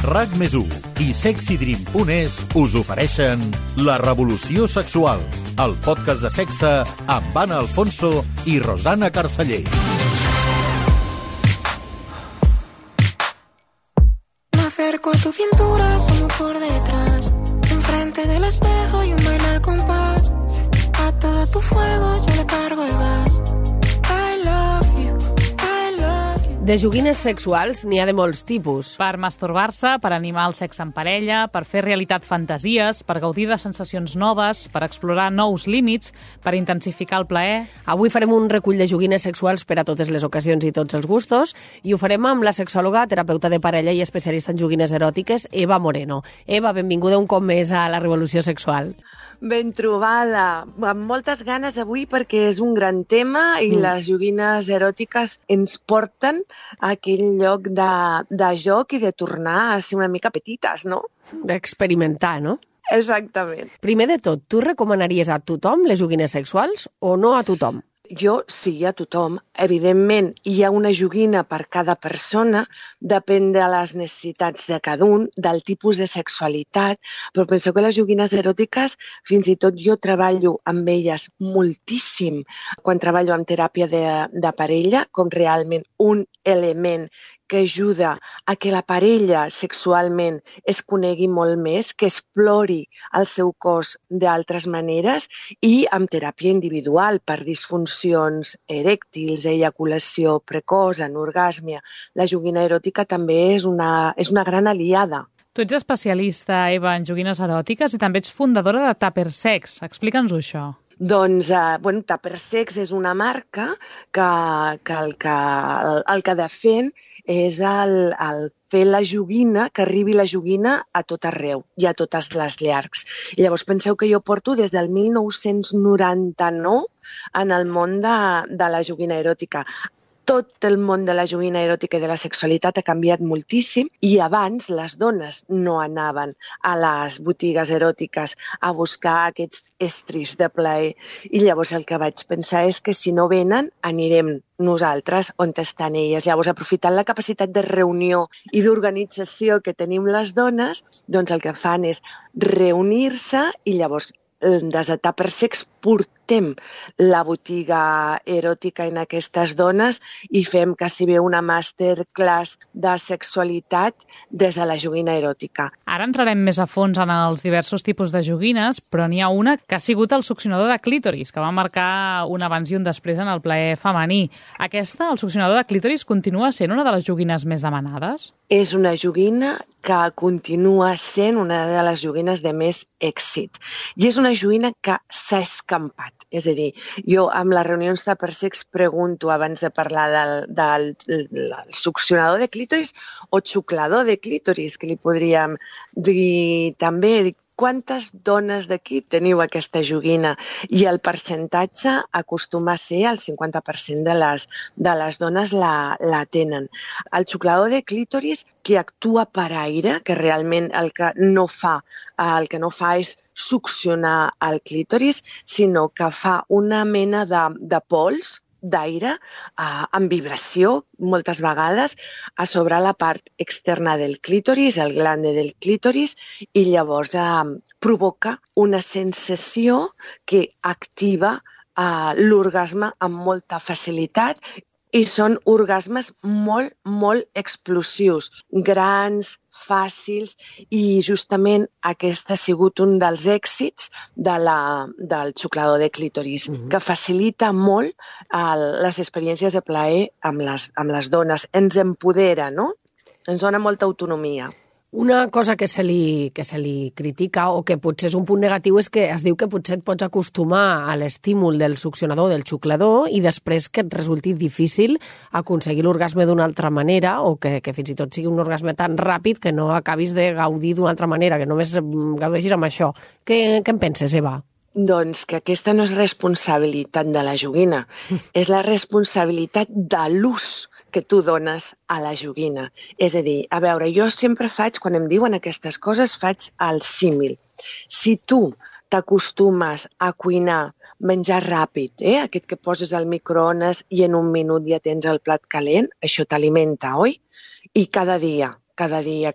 RAC+1 i SexyDream.es us ofereixen La Revolució Sexual, el podcast de sexe amb Anna Alfonso i Rosana Carceller. Me acerco a tu cintura, asomo por detrás, enfrente del espejo y un baile al compás. A todo tu fuego yo le cargo el gas. I love you, I love you. De joguines sexuals n'hi ha de molts tipus. Per masturbar-se, per animar el sexe en parella, per fer realitat fantasies, per gaudir de sensacions noves, per explorar nous límits, per intensificar el plaer. Avui farem un recull de joguines sexuals per a totes les ocasions i tots els gustos i ho farem amb la sexòloga, terapeuta de parella i especialista en joguines eròtiques, Eva Moreno. Eva, benvinguda un cop més a La Revolució Sexual. Ben trobada, amb moltes ganes avui perquè és un gran tema i les joguines eròtiques ens porten a aquell lloc de joc i de tornar a ser una mica petites, no? D'experimentar, no? Exactament. Primer de tot, tu recomanaries a tothom les joguines sexuals o no a tothom? Jo sí, a tothom. Evidentment, hi ha una joguina per cada persona, depèn de les necessitats de cada un, del tipus de sexualitat, però penso que les joguines eròtiques, fins i tot jo treballo amb elles moltíssim quan treballo en teràpia de parella, com realment un element que ajuda a que la parella sexualment es conegui molt més, que explori el seu cos d'altres maneres i amb teràpia individual per disfuncions erèctils, eyaculació precoç, anorgàsmia. La joguina eròtica també és una gran aliada. Tu ets especialista, Eva, en joguines eròtiques i també ets fundadora de Tupper Sex. Explica'ns-ho, això. Doncs, Tupper Sex és una marca que el que defèn és el fer la joguina, que arribi la joguina a tot arreu i a totes les llars. I llavors penseu que jo porto des del 1999 en el món de la joguina eròtica. Tot el món de la joguina eròtica i de la sexualitat ha canviat moltíssim i abans les dones no anaven a les botigues eròtiques a buscar aquests estris de plaer. I llavors el que vaig pensar és que si no venen, anirem nosaltres on estan elles. Llavors, aprofitant la capacitat de reunió i d'organització que tenim les dones, doncs el que fan és reunir-se i llavors des de Tupper Sex portem la botiga eròtica en aquestes dones i fem quasi bé una masterclass de sexualitat des de la joguina eròtica. Ara entrarem més a fons en els diversos tipus de joguines, però n'hi ha una que ha sigut el succionador de clítoris, que va marcar un abans i un després en el plaer femení. Aquesta, el succionador de clítoris, continua sent una de les joguines més demanades? És una joguina que continua sent una de les joguines de més èxit. I és una joguina que s'ha escampat. És a dir, jo amb les reunions de Tupper Sex pregunto abans de parlar del succionador de clítoris o xuclador de clítoris, que li podríem dir també. Quantes dones d'aquí teniu aquesta joguina? I el percentatge acostuma a ser el 50% de les dones la tenen. El xuclador de clítoris que actua per aire, que realment el que no fa és succionar el clítoris, sinó que fa una mena de pols d'aire amb vibració, moltes vegades, a sobre la part externa del clítoris, el glande del clítoris, i llavors provoca una sensació que activa l'orgasme amb molta facilitat i són orgasmes molt, molt explosius, grans, fàcils, i justament aquest ha sigut un dels èxits del xuclador de clítoris, que facilita molt les experiències de plaer amb les dones. Ens empodera, no? Ens dona molta autonomia. Una cosa que se li critica o que potser és un punt negatiu és que es diu que potser et pots acostumar a l'estímul del succionador, del xuclador, i després que et resulti difícil aconseguir l'orgasme d'una altra manera o que fins i tot sigui un orgasme tan ràpid que no acabis de gaudir d'una altra manera, que només gaudeixis amb això. Què en penses, Eva? Doncs que aquesta no és responsabilitat de la joguina, és la responsabilitat de l'ús que tu dones a la joguina. És a dir, a veure, jo sempre faig, quan em diuen aquestes coses, faig el símil. Si tu t'acostumes a cuinar menjar ràpid, aquest que poses al microones i en un minut ja tens el plat calent, això t'alimenta, oi? I cada dia cada dia,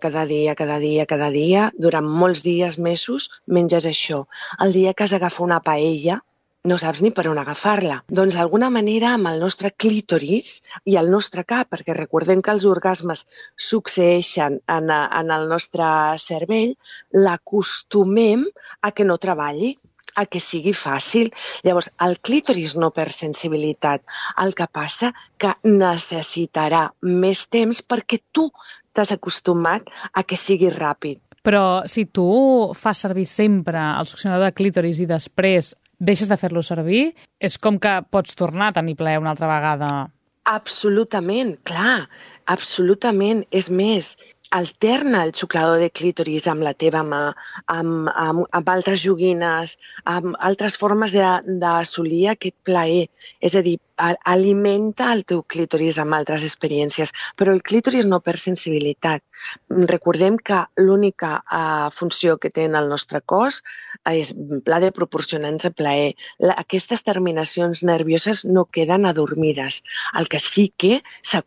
durant molts dies, mesos, menges això. El dia que has d'agafar una paella, no saps ni per on agafar-la. Doncs d'alguna manera amb el nostre clítoris i el nostre cap, perquè recordem que els orgasmes succeeixen en el nostre cervell, l'acostumem a que no treballi, a que sigui fàcil. Llavors, el clítoris no perd sensibilitat. El que passa que necessitarà més temps perquè tu t'has acostumat a que sigui ràpid. Però si tu fas servir sempre el succionador de clítoris i després deixes de fer-lo servir, és com que pots tornar a tenir plaer una altra vegada. Absolutament, clar, absolutament. És més, alterna el xuclador de clítoris amb la teva mà, amb altres joguines, amb altres formes d'assolir aquest plaer. És a dir, alimenta el teu clítoris amb altres experiències, però el clítoris no perd sensibilitat. Recordem que l'única funció que té en el nostre cos és la de proporcionar-nos plaer. Aquestes terminacions nervioses no queden adormides. El que sí que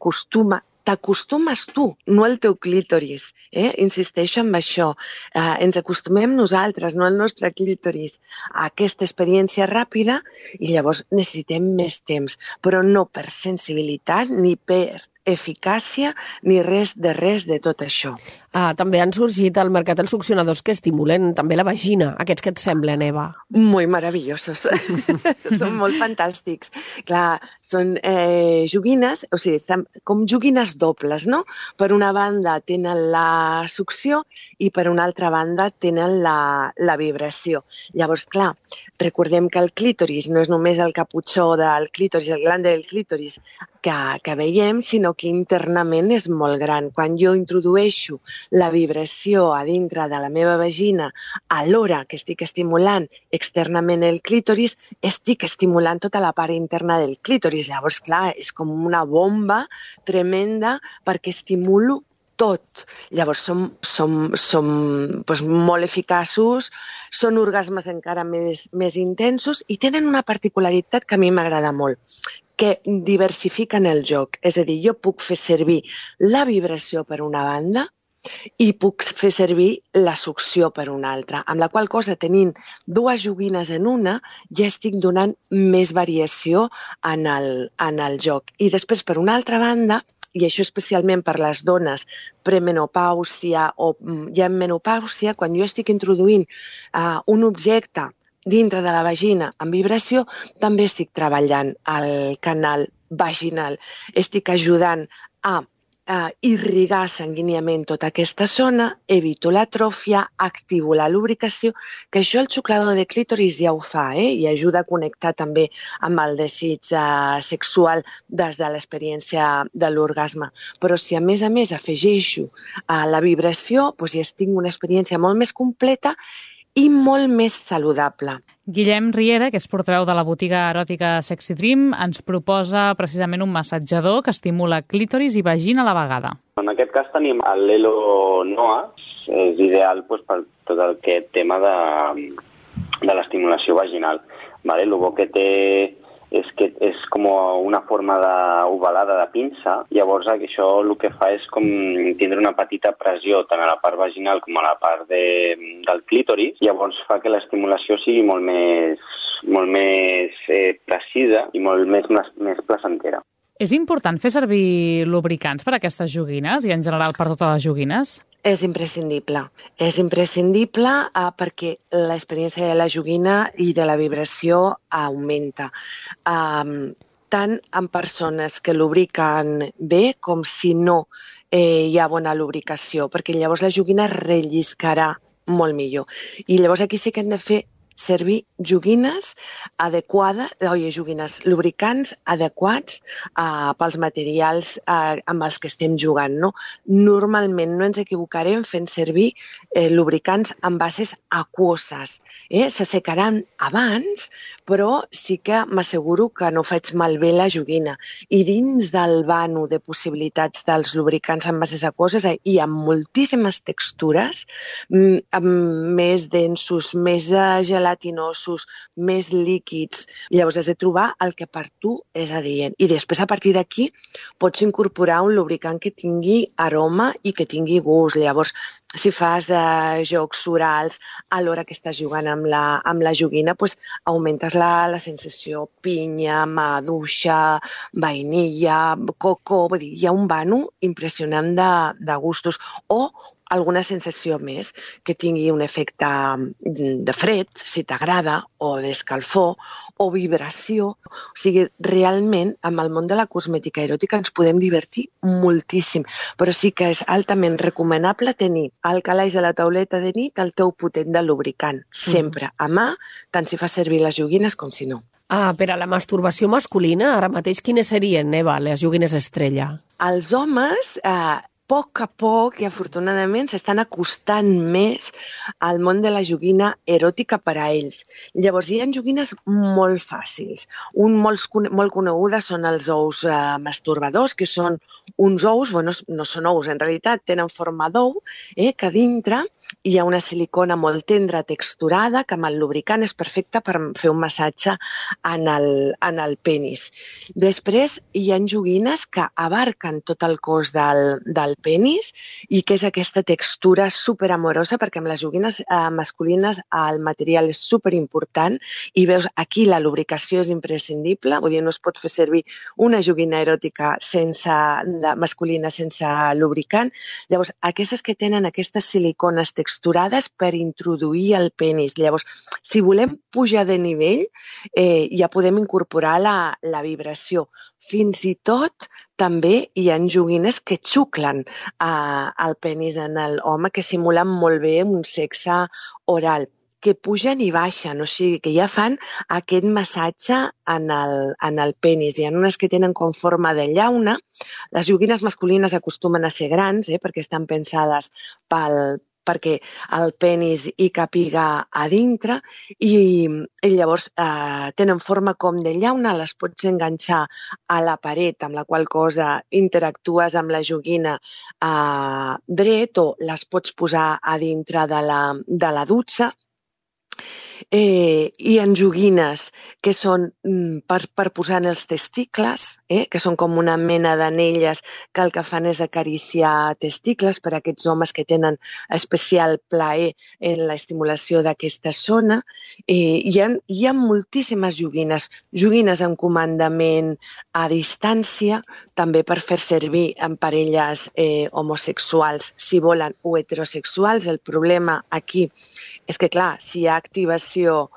t'acostumes tu, no el teu clítoris. Insisteixo en això. Ens acostumem nosaltres, no el nostre clítoris, a aquesta experiència ràpida i llavors necessitem més temps, però no per sensibilitat ni per eficàcia ni res de tot això. També han sorgit al mercat els succionadors que estimulen també la vagina. Aquests que et semblen, Eva? Muy maravillosos. Són molt fantàstics. Clar, són joguines, o sigui, com joguines dobles, no? Per una banda tenen la succió i per una altra banda tenen la vibració. Llavors, clar, recordem que el clítoris no és només el caputxó del clítoris, el glande del clítoris que veiem, sinó que internament és molt gran. Quan jo introdueixo la vibració a dintre de la meva vagina alhora que estic estimulant externament el clítoris, estic estimulant tota la part interna del clítoris. Llavors, clar, és com una bomba tremenda perquè estimulo tot. Llavors, som molt eficaços, són orgasmes encara més intensos i tenen una particularitat que a mi m'agrada molt, que diversifiquen el joc. És a dir, jo puc fer servir la vibració per una banda i puc fer servir la succió per una altra, amb la qual cosa, tenint dues joguines en una, ja estic donant més variació en el joc. I després, per una altra banda, i això especialment per les dones premenopàusia o ja en menopàusia, quan jo estic introduint un objecte dintre de la vagina amb vibració, també estic treballant el canal vaginal. Estic ajudant a irrigar sanguíniament tota aquesta zona, evito l'atròfia, activo la lubricació, que això el xuclador de clítoris ja ho fa, i ajuda a connectar també amb el desig sexual des de l'experiència de l'orgasme. Però si a més afegeixo la vibració, doncs ja tinc una experiència molt més completa i molt més saludable. Guillem Riera, que és portaveu de la botiga eròtica Sexy Dream, ens proposa precisament un massatjador que estimula clítoris i vagina a la vegada. En aquest cas tenim el Lelo Noa, és ideal per tot aquest tema de l'estimulació vaginal. El bo que té és que és com una forma ovalada de pinça, llavors això el que fa és com tindre una petita pressió tant a la part vaginal com a la part del clítoris, llavors fa que l'estimulació sigui molt més precisa i molt més placentera. És important fer servir lubricants per a aquestes joguines i en general per totes les joguines? És imprescindible perquè l'experiència de la joguina i de la vibració augmenta. Tant en persones que lubriquen bé com si no hi ha bona lubricació, perquè llavors la joguina relliscarà molt millor. I llavors aquí sí que hem de fer servir joguines adequades, lubricants adequats pels materials amb els que estem jugant. No? Normalment no ens equivocarem fent servir lubricants amb bases aquoses. S'assecaran abans, però sí que m'asseguro que no faig malbé la joguina. I dins del vano de possibilitats dels lubricants amb bases aquoses hi ha moltíssimes textures, més densos, més gelats, gelatinosos, més líquids. Llavors has de trobar el que per tu és adient. I després, a partir d'aquí, pots incorporar un lubricant que tingui aroma i que tingui gust. Llavors, si fas jocs orals a l'hora que estàs jugant amb la joguina, doncs augmentes la sensació pinya, maduixa, vainilla, coco, vull dir, hi ha un vano impressionant de gustos. O alguna sensació més que tingui un efecte de fred, si t'agrada, o d'escalfor, o vibració. O sigui, realment, amb el món de la cosmètica eròtica ens podem divertir moltíssim, però sí que és altament recomanable tenir al calaix de la tauleta de nit el teu potent de lubricant, sempre a mà, tant si fas servir les joguines com si no. Per a la masturbació masculina, ara mateix, quines serien, Eva, les joguines estrella? Els homes, a poc i afortunadament s'estan acostant més al món de la joguina eròtica per a ells. Llavors hi ha joguines molt fàcils. Molt conegudes són els ous masturbadors, que són uns ous, bueno, no són ous, en realitat tenen forma d'ou, que dintre hi ha una silicona molt tendra, texturada, que amb el lubricant és perfecta per fer un massatge en el penis. Després hi ha joguines que abarquen tot el cos del penis i que és aquesta textura superamorosa, perquè amb les joguines masculines el material és superimportant i veus aquí la lubricació és imprescindible, vull dir, no es pot fer servir una joguina eròtica masculina sense lubricant. Llavors, aquestes que tenen aquestes silicones texturades per introduir el penis. Llavors, si volem pujar de nivell, ja podem incorporar la vibració. Fins i tot també hi ha joguines que xuclen el penis en l'home, que simulen molt bé un sexe oral, que pugen i baixen, o sigui que ja fan aquest massatge en el penis. Hi ha unes que tenen com forma de llauna. Les joguines masculines acostumen a ser grans, perquè estan pensades perquè el penis hi càpiga a dintre i llavors tenen forma com de llauna, les pots enganxar a la paret, amb la qual cosa interactues amb la joguina dret, o les pots posar a dintre de la dutxa. Hi ha joguines que són per posar en els testicles, que són com una mena d'anelles que el que fan és acariciar testicles per a aquests homes que tenen especial plaer en l'estimulació d'aquesta zona. Hi ha moltíssimes joguines amb comandament a distància, també per fer servir en parelles homosexuals, si volen, o heterosexuals. El problema aquí és que, clar, si hi ha activació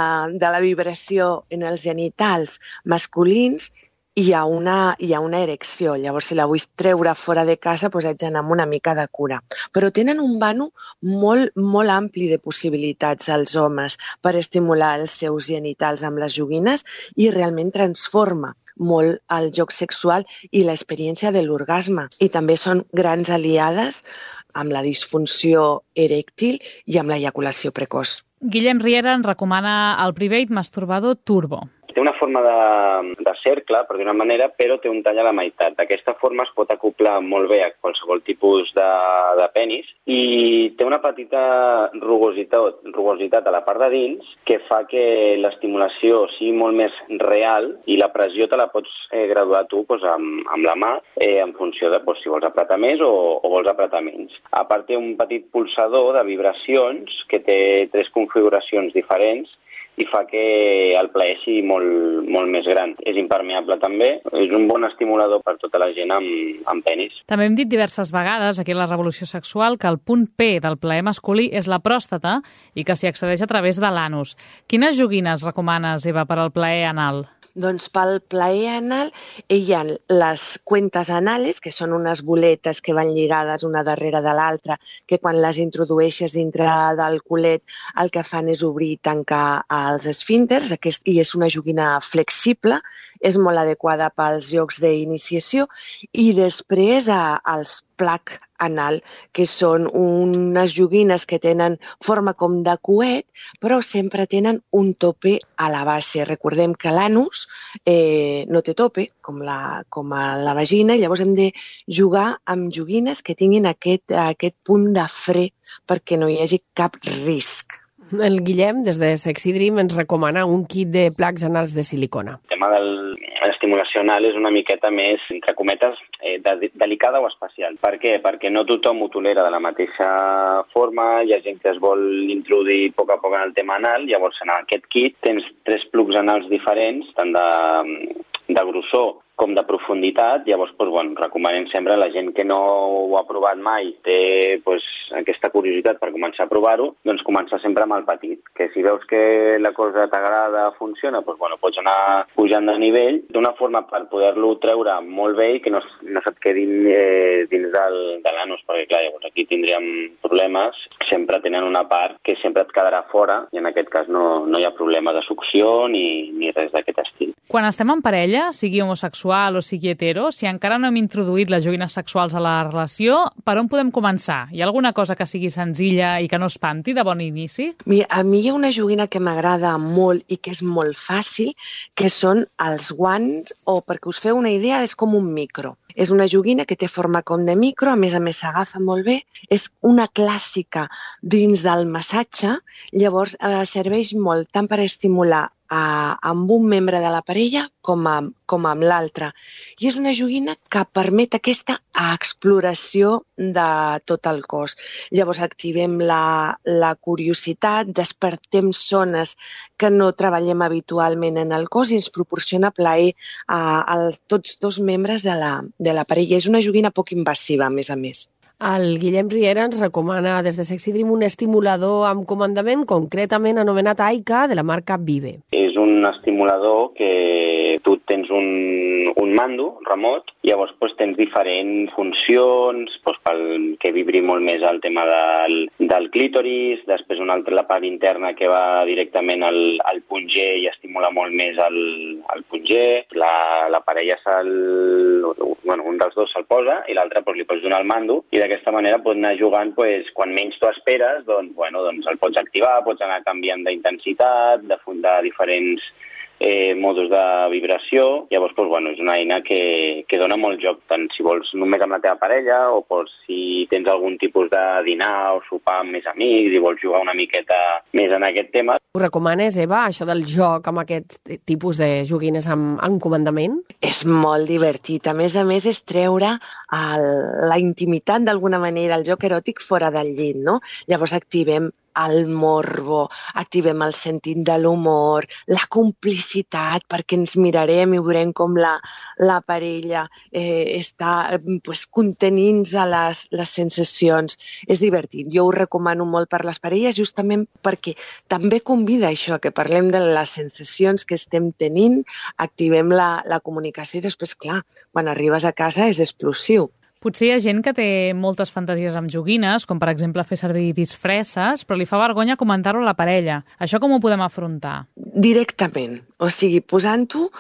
de la vibració en els genitals masculins, hi ha una erecció. Llavors, si la vull treure fora de casa, doncs haig d'anar amb una mica de cura. Però tenen un vano molt, molt ampli de possibilitats als homes per estimular els seus genitals amb les joguines i realment transforma molt el joc sexual i l'experiència de l'orgasme. I també són grans aliades amb la disfunció erèctil i amb l'eyaculació precoç. Guillem Riera ens recomana el Private Masturbador Turbo. Té una forma de cercle, per dir-ho d'una manera, però té un tall a la meitat. D'aquesta forma es pot acoplar molt bé a qualsevol tipus de penis i té una petita rugositat a la part de dins que fa que l'estimulació sigui molt més real i la pressió te la pots graduar tu amb la mà en funció de si vols apretar més o vols apretar menys. A part té un petit pulsador de vibracions que té 3 configuracions diferents i fa que el plaer sigui molt més gran. És impermeable també, és un bon estimulador per tota la gent amb penis. També hem dit diverses vegades aquí a la Revolució Sexual que el punt P del plaer masculí és la pròstata i que s'hi accedeix a través de l'anus. Quines joguines recomanes, Eva, per al plaer anal? Doncs pel plaer anal hi ha les cuentes anales, que són unes boletes que van lligades una darrere de l'altra, que quan les introdueixes dintre del culet el que fan és obrir i tancar els esfínters, i és una joguina flexible, és molt adequada pels jocs d'iniciació, i després els plug anal, que són unes joguines que tenen forma com de coet, però sempre tenen un tope a la base. Recordem que l'anus no té tope, com a la vagina, i llavors hem de jugar amb joguines que tinguin aquest punt de fre perquè no hi hagi cap risc. El Guillem, des de Sexy Dream, ens recomana un kit de placs anals de silicona. El tema de l'estimulació anal és una miqueta més, entre cometes, delicada o especial. Per què? Perquè no tothom ho tolera de la mateixa forma, hi ha gent que es vol introduir a poc en el tema anal, llavors en aquest kit tens 3 plugs anals diferents, tant de grossor com de profunditat, llavors recomanem sempre a la gent que no ho ha provat mai, té aquesta curiositat per començar a provar-ho, doncs començar sempre amb el petit, que si veus que la cosa t'agrada, funciona, pots anar pujant de nivell d'una forma per poder-lo treure molt bé i que no se't quedi dins de l'anus, perquè clar, llavors aquí tindríem problemes, sempre tenen una part que sempre et quedarà fora i en aquest cas no hi ha problema de succió ni res d'aquest estil. Quan estem en parella, sigui homosexual o sigui hetero, si encara no hem introduït les joguines sexuals a la relació, per on podem començar? Hi ha alguna cosa que sigui senzilla i que no espanti de bon inici? Mira, a mi hi ha una joguina que m'agrada molt i que és molt fàcil, que són els guants, o perquè us feu una idea, és com un micro. És una joguina que té forma com de micro, a més s'agafa molt bé. És una clàssica dins del massatge, llavors serveix molt tant per estimular amb un membre de la parella com amb l'altre. I és una joguina que permet aquesta exploració de tot el cos. Llavors activem la curiositat, despertem zones que no treballem habitualment en el cos i ens proporciona plaer a tots 2 membres de la parella. És una joguina poc invasiva, a més. El Guillem Riera ens recomana des de Sexy Dream un estimulador amb comandament concretament anomenat Aika de la marca Vive. És un estimulador que tu tens un mando remot, llavors tens diferents funcions pel que vibri molt més el tema del clítoris, després una altra la part interna que va directament al punyer i estimula molt més el punyer, la parella un dels dos se'l posa i l'altre li pots donar el mando i d'aquesta manera pots anar jugant quan menys t'ho esperes, doncs el pots activar, pots anar canviant d'intensitat, de diferents modos de vibració. Llavors, és una eina que dona molt joc, tant si vols només amb la teva parella o si tens algun tipus de dinar o sopar amb més amics i vols jugar una miqueta més en aquest tema. Ho recomanes, Eva, això del joc amb aquest tipus de joguines amb comandament? És molt divertit. A més, és treure la intimitat d'alguna manera, el joc eròtic fora del llit, no? Llavors activem el morbo, activem el sentit de l'humor, la complicitat, perquè ens mirarem i veurem com la parella està contenint-se les sensacions. És divertit. Jo ho recomano molt per les parelles justament perquè també convida això, que parlem de les sensacions que estem tenint, activem la comunicació i després, clar, quan arribes a casa és explosiu. Potser hi ha gent que té moltes fantasies amb joguines, com per exemple fer servir disfresses, però li fa vergonya comentar-ho a la parella. Això com ho podem afrontar? Directament, o sigui, posant-ho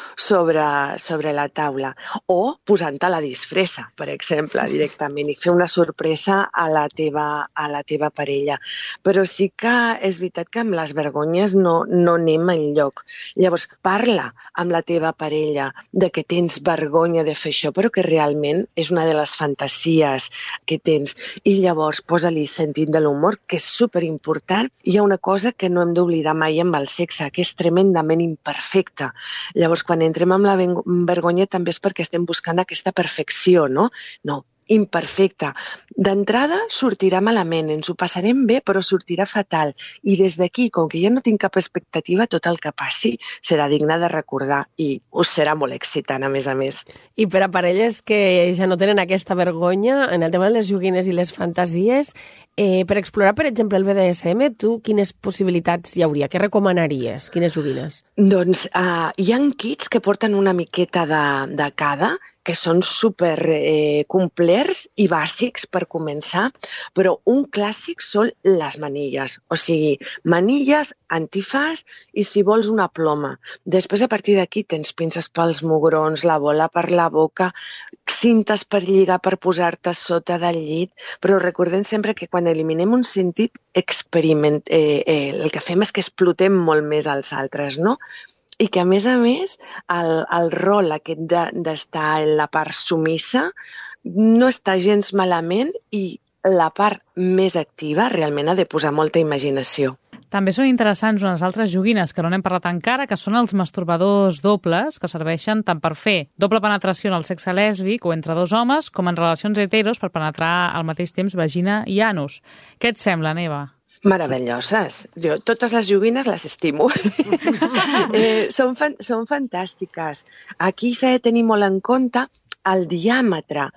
sobre la taula o posant-te la disfressa, per exemple, directament, i fer una sorpresa a la teva parella. Però sí que és veritat que amb les vergonyes no anem enlloc. Llavors, parla amb la teva parella de que tens vergonya de fer això, però que realment és una de les fantasies que tens. I llavors posa-li sentit de l'humor, que és superimportant. Hi ha una cosa que no hem d'oblidar mai amb el sexe, que és tremendament imperfecte. Llavors, quan entrem amb la vergonya també és perquè estem buscant aquesta perfecció, no? No, imperfecte. D'entrada sortirà malament, ens ho passarem bé, però sortirà fatal. I des d'aquí, com que jo no tinc cap expectativa, tot el que passi serà digne de recordar i us serà molt excitant, a més. I per a parelles que ja no tenen aquesta vergonya, en el tema de les joguines i les fantasies, per explorar, per exemple, el BDSM, tu quines possibilitats hi hauria? Què recomanaries? Quines joguines? Doncs hi ha kits que porten una miqueta de cada, que són super complerts i bàsics per començar, però un clàssic són les manilles. O sigui, manilles, antifàs i, si vols, una ploma. Després, a partir d'aquí, tens pinces pels mugrons, la bola per la boca, cintes per lligar per posar-te sota del llit, però recordem sempre que quan eliminem un sentit, el que fem és que explotem molt més als altres, no? I que, a més, el rol aquest d'estar en la part sumissa no està gens malament i la part més activa realment ha de posar molta imaginació. També són interessants unes altres joguines que no n'hem parlat encara, que són els masturbadors dobles, que serveixen tant per fer doble penetració en el sexe lèsbic o entre dos homes, com en relacions heteros per penetrar al mateix temps vagina i anus. Què et sembla, Eva? Meravelloses. Jo totes les joguines les estimo. Són fantàstiques. Aquí s'ha de tenir molt en compte el diàmetre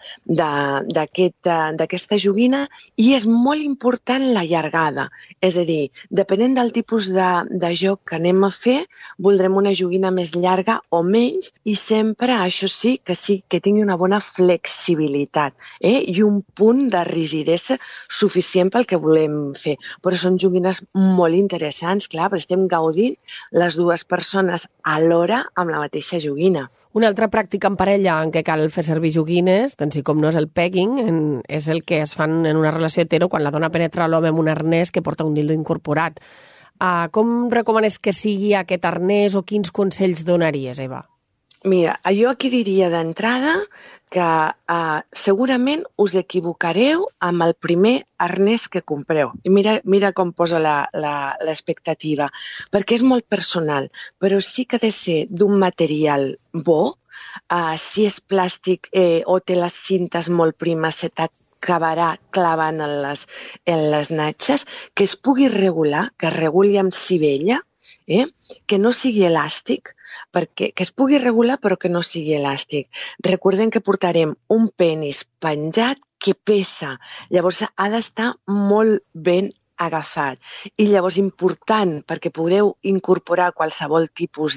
d'aquesta joguina i és molt important la llargada. És a dir, depenent del tipus de joc que anem a fer, voldrem una joguina més llarga o menys i sempre, això sí, que tingui una bona flexibilitat i un punt de rigidesa suficient pel que volem fer. Però són joguines molt interessants, clar, perquè estem gaudint les dues persones alhora amb la mateixa joguina. Una altra pràctica en parella en què cal fer servir joguines, tant si com no és el pegging, és el que es fan en una relació hetero quan la dona penetra l'home amb un arnès que porta un dildo incorporat. Com recomanes que sigui aquest arnès o quins consells donaries, Eva? Mira, jo aquí diria d'entrada que segurament us equivocareu amb el primer arnès que compreu. I mira com posa l'expectativa, perquè és molt personal, però sí que ha de ser d'un material bo. Si és plàstic o té les cintes molt primes, se t'acabarà clavant en les natxes, que es pugui regular, que es reguli amb sivella, que no sigui elàstic, que es pugui regular però que no sigui elàstic. Recordem que portarem un penis penjat que pesa, llavors ha d'estar molt ben agafat. I llavors important, perquè podeu incorporar qualsevol tipus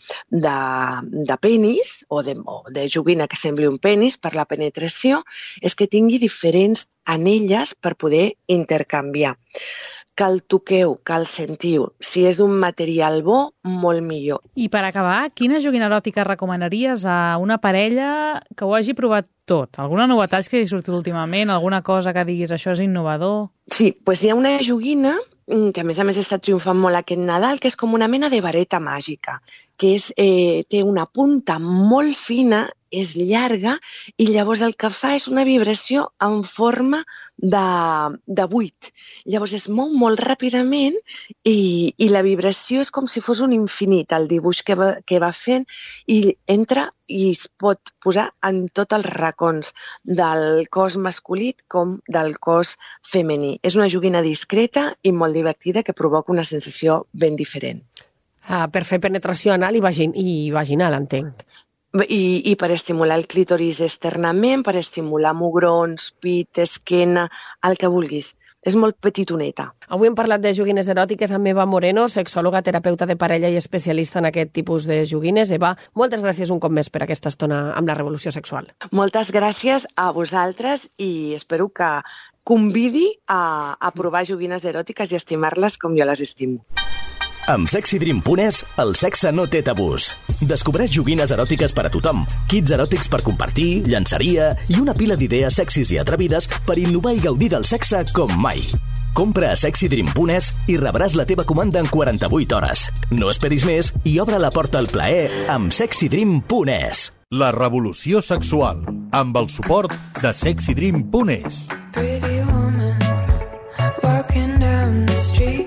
de penis o de joguina que sembli un penis per la penetració, és que tingui diferents anelles per poder intercanviar. Que el toqueu, que el sentiu. Si és d'un material bo, molt millor. I per acabar, quina joguina eròtica recomanaries a una parella que ho hagi provat tot? Alguna novetat que hagi sortit últimament? Alguna cosa que diguis això és innovador? Sí, doncs hi ha una joguina que a més està triomfant molt aquest Nadal, que és com una mena de vareta màgica, que té una punta molt fina, és llarga i llavors el que fa és una vibració en forma de buit. Llavors es mou molt ràpidament i la vibració és com si fos un infinit, el dibuix que va fent, i entra i es pot posar en tots els racons del cos masculí com del cos femení. És una joguina discreta i molt divertida que provoca una sensació ben diferent. Per fer penetració anal i vaginal, entenc. I per estimular el clítoris externament, per estimular mugrons, pit, esquena, el que vulguis. És molt petitoneta. Avui hem parlat de joguines eròtiques amb Eva Moreno, sexòloga, terapeuta de parella i especialista en aquest tipus de joguines. Eva, moltes gràcies un cop més per aquesta estona amb la Revolució Sexual. Moltes gràcies a vosaltres i espero que convidi a provar joguines eròtiques i estimar-les com jo les estimo. Amb SexyDream.es, el sexe no té tabús. Descobreix joguines eròtiques per a tothom, kits eròtics per compartir, llançaria i una pila d'idees sexis i atrevides per innovar i gaudir del sexe com mai. Compra a SexyDream.es i rebràs la teva comanda en 48 hores. No esperis més i obre la porta al plaer amb SexyDream.es. La Revolució Sexual, amb el suport de SexyDream.es. Pretty woman, walking down the street.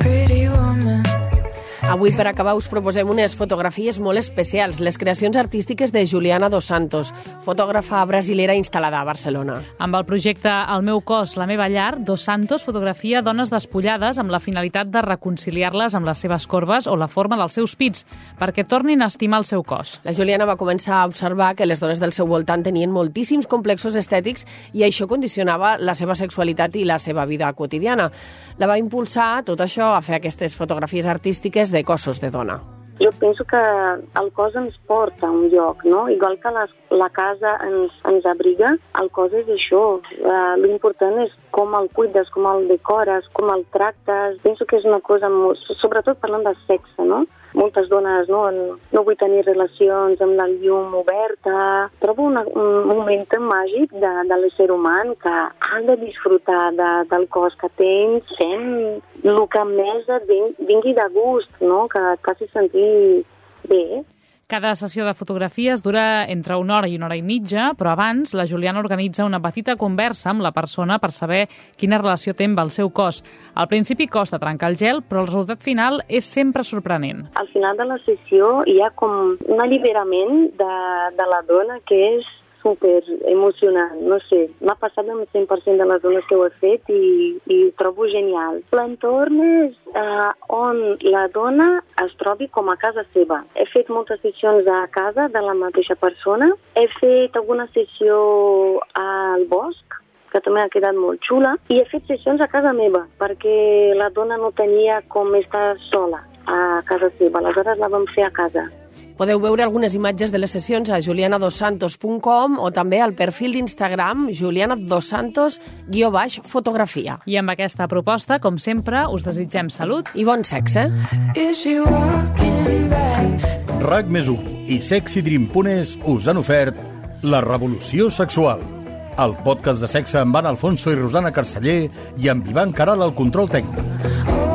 Avui, per acabar, us proposem unes fotografies molt especials, les creacions artístiques de Juliana dos Santos, fotògrafa brasilera instal·lada a Barcelona. Amb el projecte El meu cos, la meva llar, dos Santos fotografia dones despullades amb la finalitat de reconciliar-les amb les seves corbes o la forma dels seus pits, perquè tornin a estimar el seu cos. La Juliana va començar a observar que les dones del seu voltant tenien moltíssims complexos estètics i això condicionava la seva sexualitat i la seva vida quotidiana. La va impulsar, tot això, a fer aquestes fotografies artístiques de cossos de dona. Jo penso que el cos ens porta a un lloc, no? Igual que la casa ens abriga, el cos és això. L'important és com el cuides, com el decores, com el tractes. Penso que és una cosa, sobretot parlant de sexe, no? Moltes dones no vull tenir relacions amb la llum oberta. Trobo un moment màgic de l'ésser humà que has de disfrutar del cos que tens, fent el que més et vingui de gust, no? Que et faci sentir bé. Cada sessió de fotografies dura entre 1 hora i 1 hora i mitja, però abans la Juliana organitza una petita conversa amb la persona per saber quina relació té amb el seu cos. Al principi costa trencar el gel, però el resultat final és sempre sorprenent. Al final de la sessió hi ha com un alliberament de la dona que és super emocionant, no sé, m'ha passat amb el 100% de les dones que ho he fet i trobo genial. L'entorn és on la dona es trobi com a casa seva. He fet moltes sessions a casa de la mateixa persona, he fet alguna sessió al bosc, que també ha quedat molt xula, i he fet sessions a casa meva, perquè la dona no tenia com estar sola a casa seva, aleshores la vam fer a casa. Podeu veure algunes imatges de les sessions a julianadosantos.com o també al perfil d'Instagram julianadosantos_fotografia. I amb aquesta proposta, com sempre, us desitgem salut i bon sexe. RAC+1 i sexydream.es us han ofert La Revolució Sexual, el podcast de sexe amb Anna Alfonso i Rosana Carceller i amb Ivan Caral al control tècnic.